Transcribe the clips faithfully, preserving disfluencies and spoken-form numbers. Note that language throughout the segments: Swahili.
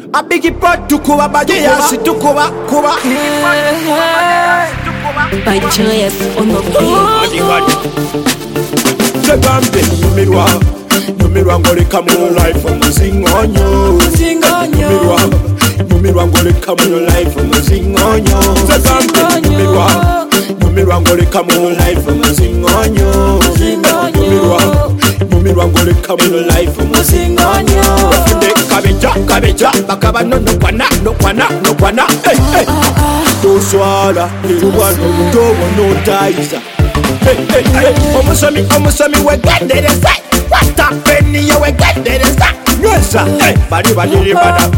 A biggie pot to kuba badia si to kuba kuba. By Joyous on the beat. Segambe numirwa numirwa ngole kamu life muzingonyo numirwa numirwa ngole kamu life muzingonyo Segambe numirwa numirwa ngole kamu life muzingonyo numirwa numirwa ngole kamu life muzingonyo de kabeja kabeja bakaba no no kwana no kwana no kwana hey hey to swala irubano mutobo no taisa. Hey, hey, hey, omusami, omusami, we get there is that. What a penny, you we get there is that. Yes, sir. Hey, body, body, bada.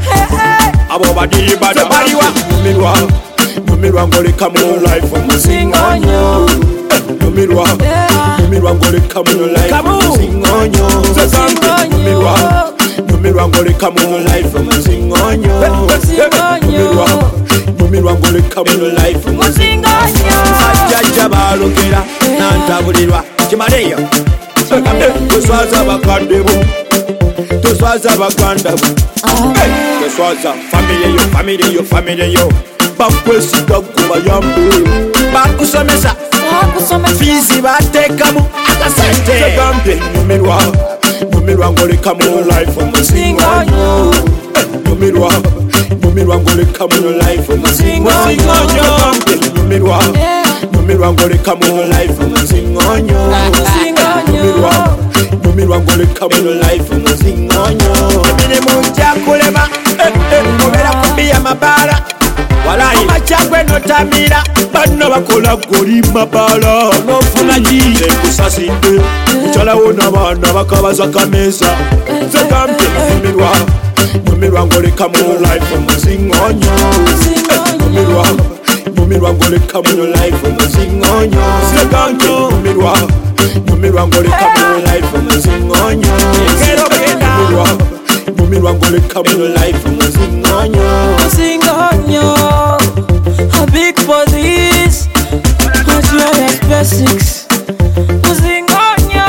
Abo body, bada. Body, wa. Numirwa, numirwa ngole kamu life muzingonyo. Numirwa, numirwa ngole kamu life muzingonyo. Numirwa, numirwa ngole kamu life muzingonyo. Numirwa, numirwa ngole kamu life muzingonyo. Jaja balogera nantabulirwa kimaleyo Segambe toswaza bakandebo toswaza bakandabo toswaza family yo family yo family yo bakwesiga kubayambe bakusomesa fizi batekamu akasente Segambe numirwa numirwa ngole kamu life muzingonyo numirwa numirwa ngole kamu life muzingonyo numirwa numirwa ngole kamu life muzingonyo numirwa numirwa ngole kamu life muzingonyo mine munja kulema mubera kubiya mabala walayi machagwe notamira bano bakola goli mabala nofuna jile kusasinde chala wona bana bakabaza kamesa Segambe numirwa numirwa ngole kamu life muzingonyo numirwa numirwa ngole kamu life muzingonyo Segambe numirwa numirwa ngole kamu life muzingonyo numirwa numirwa ngole kamu life muzingonyo muzingonyo a big for this a Joyous basics muzingonyo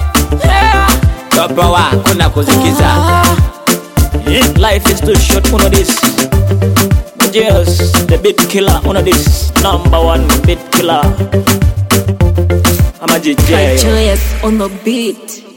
Papa wa kuna kuzikiza life is too short uno this Joyous the beat killer uno this number one beat killer I'm a J J By Joyous on the beat.